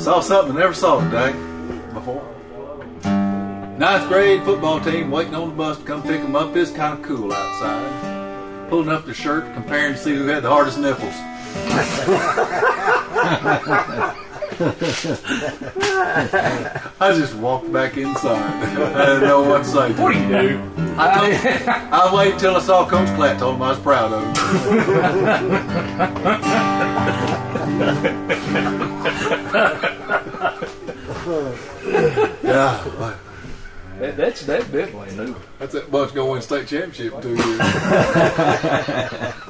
Saw something I never saw today before. 9th grade football team waiting on the bus to come pick them up. It's kind of cool outside. Pulling up their shirt, comparing to see who had the hardest nipples. I just walked back inside. I didn't know what to say. What do you do? I waited till I saw Coach Platt. Told him I was proud of him. Yeah, That's definitely new. that's that bunch going to win state championship in 2 years.